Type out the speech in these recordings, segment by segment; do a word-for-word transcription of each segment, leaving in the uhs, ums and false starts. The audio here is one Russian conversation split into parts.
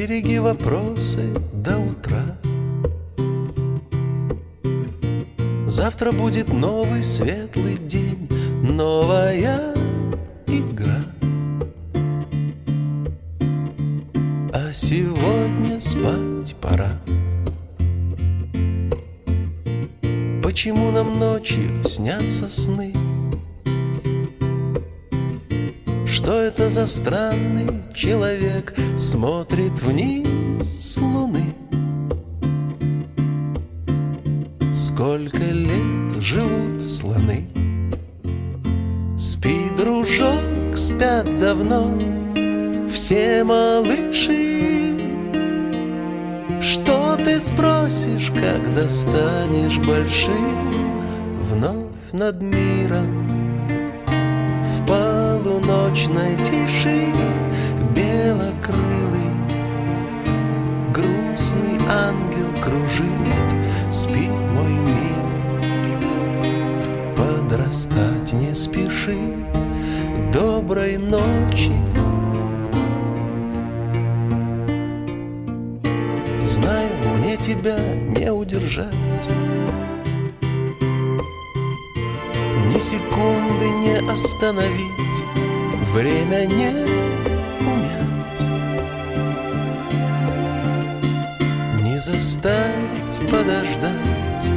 Береги вопросы до утра. Завтра будет новый светлый день, новая игра. А сегодня спать пора. Почему нам ночью снятся сны? Что это за странный человек смотрит вниз с луны? Сколько лет живут слоны? Спи, дружок, спят давно все малыши. Что ты спросишь, когда станешь большим? Вновь над миром в полуночной тиши белокрылый грустный ангел кружит. Спи, мой милый, подрастать не спеши. Доброй ночи. Знаю, мне тебя не удержать, ни секунды не остановить, время не унять, не заставить подождать.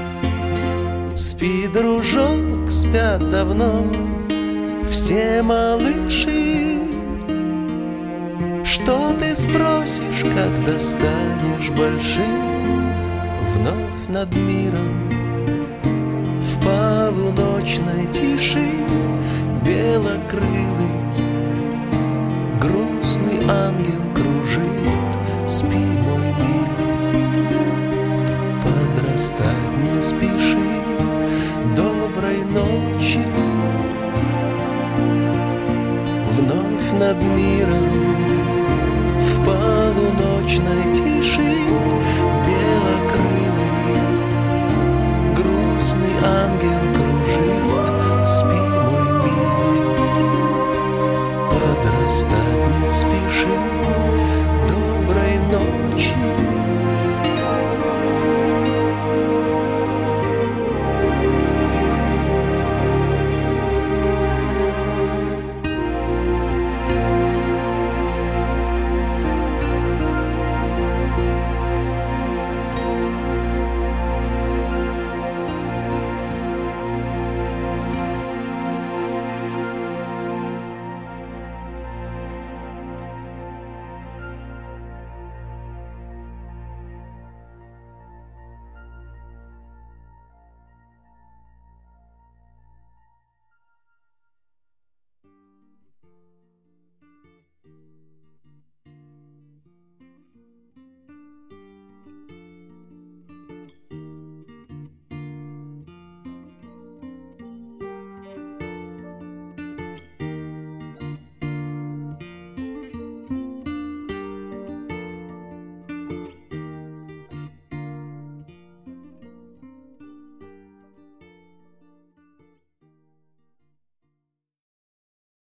Спи, дружок, спят давно все малыши. Что ты спросишь, когда станешь большим? Вновь над миром в полуночной тиши белокрылый грустный ангел кружит. Спи, мой милый, подрастать не спеши. Доброй ночи. Вновь над миром в полуночной тиши